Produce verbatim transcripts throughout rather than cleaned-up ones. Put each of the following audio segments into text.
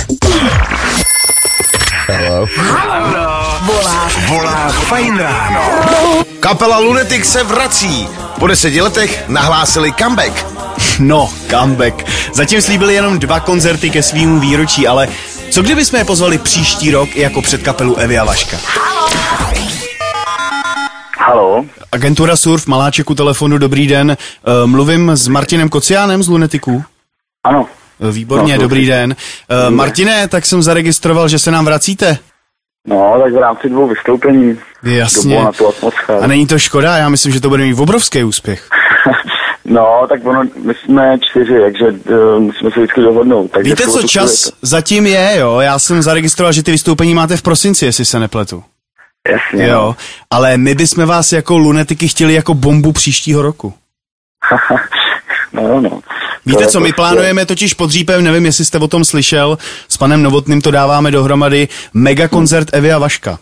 Hello. Hello. Volá, volá Fajn ráno. Kapela Lunatic se vrací. Po deseti letech nahlásili comeback. No, comeback. Zatím slíbili jenom dva koncerty ke svýmu výročí, ale co kdyby jsme je pozvali příští rok i jako předkapelu Evy a Vaška? Haló. Agentura Surf, Maláček u telefonu, dobrý den. Uh, mluvím s Martinem Kociánem z Lunaticů. Ano. Výborně, no, dobrý den. Uh, Martine, tak jsem zaregistroval, že se nám vracíte. No, tak v rámci dvou vystoupení. Jasně. Na tu atmosféru. A není to škoda, já myslím, že to bude mít obrovský úspěch. No, tak ono, my jsme čtyři, takže uh, musíme se vždycky dohodnout. Takže víte, co čas to... zatím je, jo? Já jsem zaregistroval, že ty vystoupení máte v prosinci, jestli se nepletu. Jasně. Jo, no. Ale my bychom vás jako Lunatiky chtěli jako bombu příštího roku. no, no. Víte co, my plánujeme totiž pod Řípem, nevím, jestli jste o tom slyšel, s panem Novotným to dáváme dohromady, mega koncert Evy a Vaška.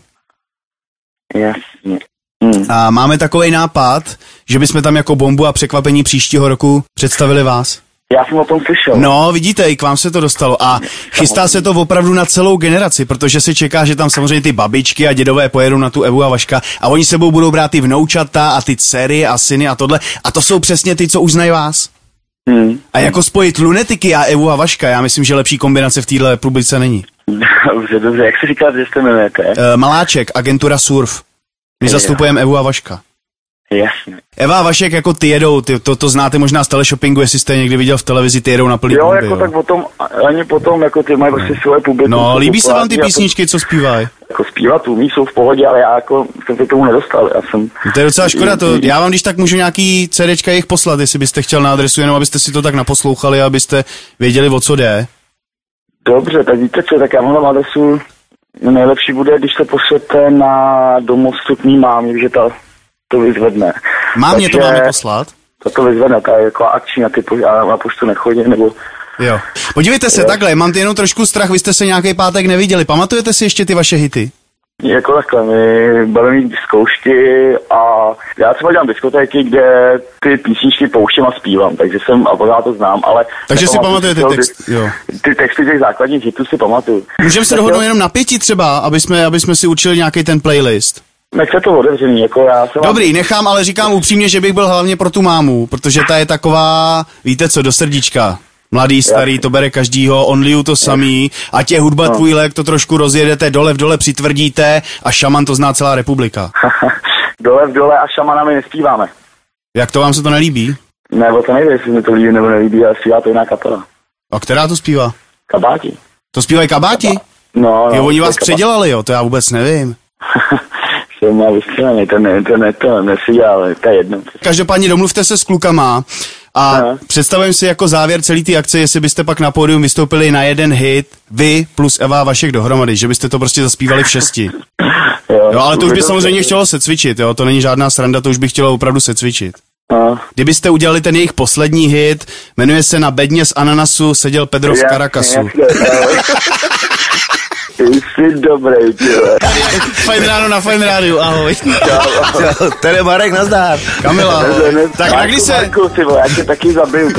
Jasně. Hmm. A máme takovej nápad, že bychom tam jako bombu a překvapení příštího roku představili vás. Já jsem o tom slyšel. No, vidíte, i k vám se to dostalo. A chystá se to opravdu na celou generaci, protože se čeká, že tam samozřejmě ty babičky a dědové pojedou na tu Evu a Vaška a oni sebou budou brát ty vnoučata a ty dcery a syny a tohle. A to jsou přesně ty, co už znají vás. Hmm. A jako spojit Lunatiky a Evu a Vaška, já myslím, že lepší kombinace v téhle republice není. Dobře, dobře, jak se říká, že jste jmenujete? Uh, Maláček, agentura Surf. My zastupujeme Evu a Vaška. Jasně. Eva a Vašek jako ty jedou, ty, to, to znáte možná z teleshoppingu, jestli jste někdy viděl v televizi, ty jedou na plný Jo, bomby, jako jo. Tak potom, ani potom, jako ty mají prostě svoje publikum. No, líbí se vám ty písničky, co zpívají? Jako zpívat umí, jsou v pohodě, ale já jako jsem se k tomu nedostal, já jsem... To je docela škoda, to, já vám když tak můžu nějaký CDčka jich poslat, jestli byste chtěl na adresu, jenom abyste si to tak naposlouchali, abyste věděli, o co jde. Dobře, tak víte co, tak já mám adresu, nejlepší bude, když se pošlete na domov vstupní mámy, že ta to vyzvedne. Mám mě to máme poslat? To to vyzvedne, ta je jako akční, na ty po, já na poštu nechodím, nebo... Jo. Podívejte se, jo. Takhle, mám jenom trošku strach, vy jste se nějaký pátek neviděli, pamatujete si ještě ty vaše hity? Jako takhle, my budeme mít zkoušky a já třeba dělám diskotéky, kde ty písničky pouštím a zpívám, takže jsem, a pořád to znám, ale... Takže si pamatujete ty texty, jo. Ty texty těch základních hitů si pamatuju. Můžeme se dohodnout jenom na pěti třeba, aby jsme, aby jsme si určili nějaký ten playlist. Nechce to otevřený, jako já jsem... Dobrý, vám... nechám, ale říkám upřímně, že bych byl hlavně pro tu mámu, protože ta je taková, víte co, do srdíčka. Mladý, starý, já. To bere každýho, on you to samý, a tě hudba no. Tvůj lék, to trošku rozjedete, dole v dole přitvrdíte a šaman to zná celá republika. Dole v dole a šamana my nespíváme. Jak to vám se to nelíbí? Ne, to nejde, jestli mi to líbí nebo nelíbí, ale zpívá to jiná kapela. A která to zpívá? Kabáti. To zpívají Kabáti? No, no. Jo, oni vás předělali, jo, to já vůbec nevím. Jsem má vystřelený, to ne, to ne, to nesí, ale to je jedno. Každopádně domluvte se s klukama a Aha. představím si jako závěr celý ty akce, jestli byste pak na pódium vystoupili na jeden hit, vy plus Eva a Vašek dohromady, že byste to prostě zaspívali v šesti. Jo, jo, ale to už by samozřejmě chtělo se cvičit, jo, to není žádná sranda, to už by chtělo opravdu se cvičit. Aha. Kdybyste udělali ten jejich poslední hit, jmenuje se Na bedně z ananasu seděl Pedro v Caracasu. Jsi dobrý, tyhle. Fajn ráno na Fajn rádiu, ahoj. Čau, tady Marek, nazdár. Kamila, ne, ne, tak na kdy se... Marku, ty vole, já tě taky zabiju.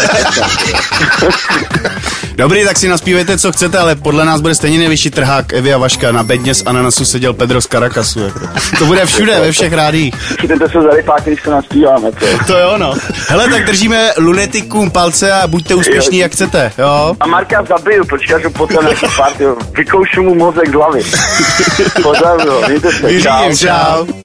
Dobrý, tak si naspívejte, co chcete, ale podle nás bude stejně nejvyšší trhák Evy a Vaška. Na bedně z ananasu seděl Pedro z Caracasu. Jako. To bude všude, ve všech rádiích. Chytejte se za rypáky, když to naspíváme. To. to jo, no. Hele, tak držíme Lunaticům palce a buďte úspěšní, jak chcete, jo? A Marka zabiju, počkáš, že potom nějaký party, vykoušu mu mozek z hlavy. Pozdravuju, mějte se, čau. čau.